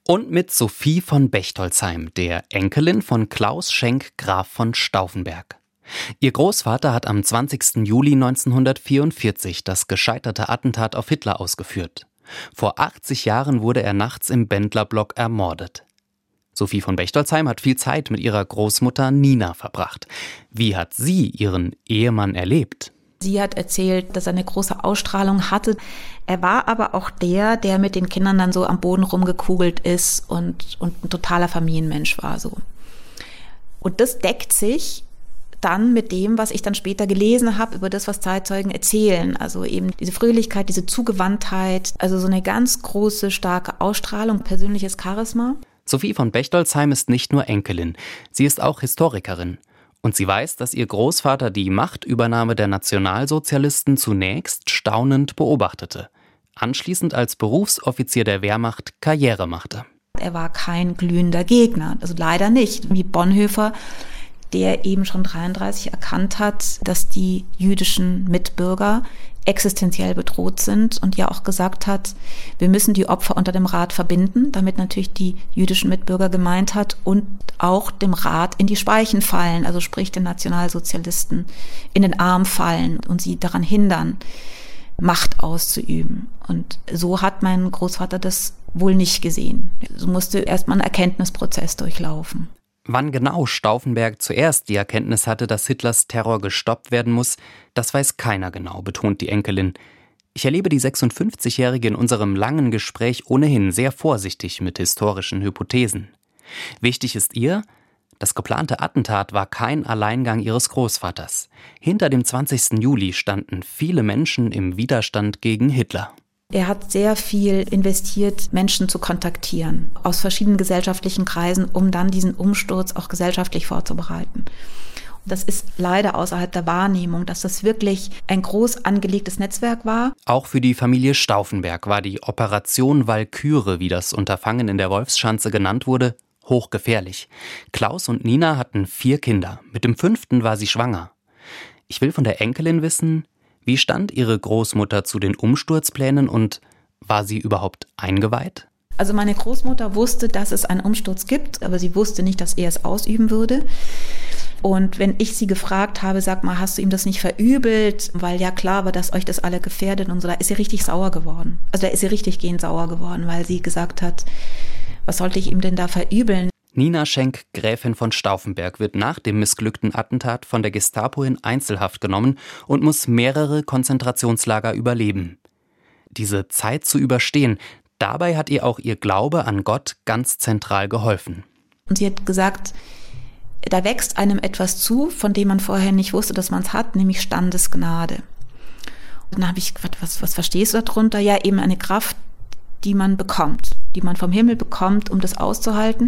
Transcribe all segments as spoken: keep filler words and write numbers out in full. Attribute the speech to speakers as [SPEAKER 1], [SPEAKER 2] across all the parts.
[SPEAKER 1] Und mit Sophie von Bechtoldsheim, der Enkelin von Klaus Schenk, Graf von Stauffenberg. Ihr Großvater hat am zwanzigsten Juli neunzehnhundertvierundvierzig das gescheiterte Attentat auf Hitler ausgeführt. Vor achtzig Jahren wurde er nachts im Bendlerblock ermordet. Sophie von Bechtoldsheim hat viel Zeit mit ihrer Großmutter Nina verbracht. Wie hat sie ihren Ehemann erlebt?
[SPEAKER 2] Sie hat erzählt, dass er eine große Ausstrahlung hatte. Er war aber auch der, der mit den Kindern dann so am Boden rumgekugelt ist und, und ein totaler Familienmensch war so. Und das deckt sich dann mit dem, was ich dann später gelesen habe, über das, was Zeitzeugen erzählen. Also eben diese Fröhlichkeit, diese Zugewandtheit, also so eine ganz große, starke Ausstrahlung, persönliches Charisma.
[SPEAKER 1] Sophie von Bechtoldsheim ist nicht nur Enkelin, sie ist auch Historikerin. Und sie weiß, dass ihr Großvater die Machtübernahme der Nationalsozialisten zunächst staunend beobachtete, anschließend als Berufsoffizier der Wehrmacht Karriere machte.
[SPEAKER 2] Er war kein glühender Gegner, also leider nicht, wie Bonhoeffer, der eben schon dreiunddreißig erkannt hat, dass die jüdischen Mitbürger existenziell bedroht sind und ja auch gesagt hat, wir müssen die Opfer unter dem Rat verbinden, damit natürlich die jüdischen Mitbürger gemeint hat und auch dem Rat in die Speichen fallen, also sprich den Nationalsozialisten in den Arm fallen und sie daran hindern, Macht auszuüben. Und so hat mein Großvater das wohl nicht gesehen. So musste erstmal ein Erkenntnisprozess durchlaufen.
[SPEAKER 1] Wann genau Stauffenberg zuerst die Erkenntnis hatte, dass Hitlers Terror gestoppt werden muss, das weiß keiner genau, betont die Enkelin. Ich erlebe die sechsundfünfzigjährige in unserem langen Gespräch ohnehin sehr vorsichtig mit historischen Hypothesen. Wichtig ist ihr, das geplante Attentat war kein Alleingang ihres Großvaters. Hinter dem zwanzigsten Juli standen viele Menschen im Widerstand gegen Hitler.
[SPEAKER 2] Er hat sehr viel investiert, Menschen zu kontaktieren, aus verschiedenen gesellschaftlichen Kreisen, um dann diesen Umsturz auch gesellschaftlich vorzubereiten. Das ist leider außerhalb der Wahrnehmung, dass das wirklich ein groß angelegtes Netzwerk war.
[SPEAKER 1] Auch für die Familie Stauffenberg war die Operation Walküre, wie das Unterfangen in der Wolfschanze genannt wurde, hochgefährlich. Klaus und Nina hatten vier Kinder. Mit dem fünften war sie schwanger. Ich will von der Enkelin wissen, wie stand ihre Großmutter zu den Umsturzplänen und war sie überhaupt eingeweiht?
[SPEAKER 2] Also meine Großmutter wusste, dass es einen Umsturz gibt, aber sie wusste nicht, dass er es ausüben würde. Und wenn ich sie gefragt habe, sag mal, hast du ihm das nicht verübelt? Weil ja klar war, dass euch das alle gefährdet und so, da ist sie richtig sauer geworden. Also da ist sie richtig gehend sauer geworden, weil sie gesagt hat, was sollte ich ihm denn da verübeln?
[SPEAKER 1] Nina Schenk, Gräfin von Stauffenberg, wird nach dem missglückten Attentat von der Gestapo in Einzelhaft genommen und muss mehrere Konzentrationslager überleben. Diese Zeit zu überstehen, dabei hat ihr auch ihr Glaube an Gott ganz zentral geholfen.
[SPEAKER 2] Und sie hat gesagt, da wächst einem etwas zu, von dem man vorher nicht wusste, dass man es hat, nämlich Standesgnade. Und dann habe ich gefragt, was, was verstehst du darunter? Ja, eben eine Kraft, die man bekommt, die man vom Himmel bekommt, um das auszuhalten.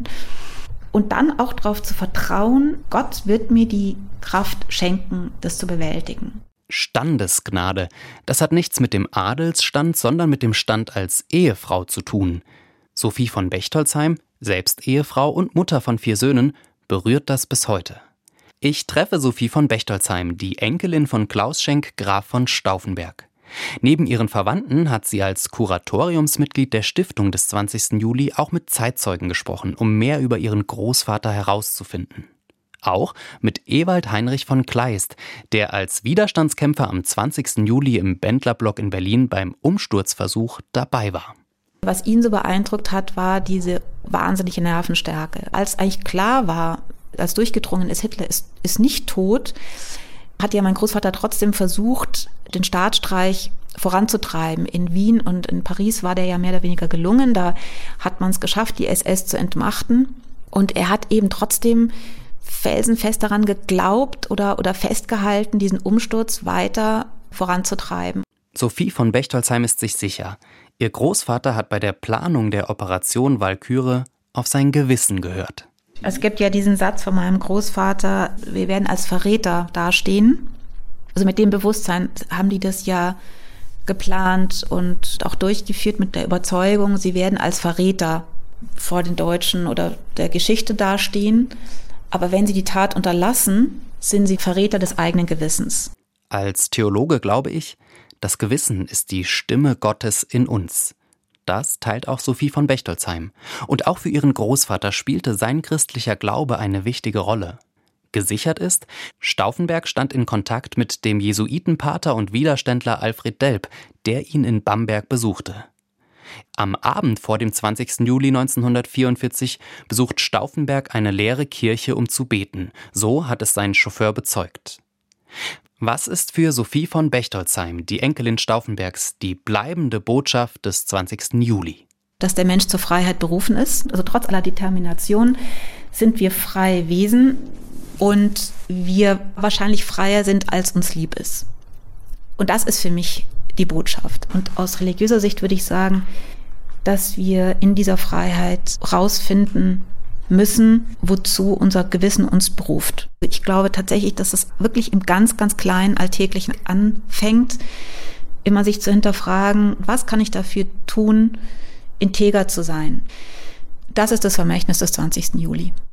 [SPEAKER 2] Und dann auch darauf zu vertrauen, Gott wird mir die Kraft schenken, das zu bewältigen.
[SPEAKER 1] Standesgnade, das hat nichts mit dem Adelsstand, sondern mit dem Stand als Ehefrau zu tun. Sophie von Bechtoldsheim, selbst Ehefrau und Mutter von vier Söhnen, berührt das bis heute. Ich treffe Sophie von Bechtoldsheim, die Enkelin von Klaus Schenk, Graf von Stauffenberg. Neben ihren Verwandten hat sie als Kuratoriumsmitglied der Stiftung des zwanzigsten Juli auch mit Zeitzeugen gesprochen, um mehr über ihren Großvater herauszufinden. Auch mit Ewald Heinrich von Kleist, der als Widerstandskämpfer am zwanzigsten Juli im Bendlerblock in Berlin beim Umsturzversuch dabei war.
[SPEAKER 2] Was ihn so beeindruckt hat, war diese wahnsinnige Nervenstärke. Als eigentlich klar war, als durchgedrungen ist, Hitler ist, ist nicht tot, hat ja mein Großvater trotzdem versucht, den Staatsstreich voranzutreiben. In Wien und in Paris war der ja mehr oder weniger gelungen. Da hat man es geschafft, die S S zu entmachten. Und er hat eben trotzdem felsenfest daran geglaubt oder, oder festgehalten, diesen Umsturz weiter voranzutreiben.
[SPEAKER 1] Sophie von Bechtoldsheim ist sich sicher, ihr Großvater hat bei der Planung der Operation Walküre auf sein Gewissen gehört.
[SPEAKER 2] Es gibt ja diesen Satz von meinem Großvater, wir werden als Verräter dastehen. Also mit dem Bewusstsein haben die das ja geplant und auch durchgeführt mit der Überzeugung, sie werden als Verräter vor den Deutschen oder der Geschichte dastehen. Aber wenn sie die Tat unterlassen, sind sie Verräter des eigenen Gewissens.
[SPEAKER 1] Als Theologe glaube ich, das Gewissen ist die Stimme Gottes in uns. Das teilt auch Sophie von Bechtoldsheim. Und auch für ihren Großvater spielte sein christlicher Glaube eine wichtige Rolle. Gesichert ist, Stauffenberg stand in Kontakt mit dem Jesuitenpater und Widerständler Alfred Delp, der ihn in Bamberg besuchte. Am Abend vor dem zwanzigsten Juli neunzehnhundertvierundvierzig besucht Stauffenberg eine leere Kirche, um zu beten. So hat es sein Chauffeur bezeugt. Was ist für Sophie von Bechtoldsheim, die Enkelin Stauffenbergs, die bleibende Botschaft des zwanzigsten Juli?
[SPEAKER 2] Dass der Mensch zur Freiheit berufen ist. Also trotz aller Determination sind wir freie Wesen und wir wahrscheinlich freier sind, als uns lieb ist. Und das ist für mich die Botschaft. Und aus religiöser Sicht würde ich sagen, dass wir in dieser Freiheit rausfinden müssen, wozu unser Gewissen uns beruft. Ich glaube tatsächlich, dass es wirklich im ganz, ganz kleinen Alltäglichen anfängt, immer sich zu hinterfragen, was kann ich dafür tun, integer zu sein. Das ist das Vermächtnis des zwanzigsten Juli.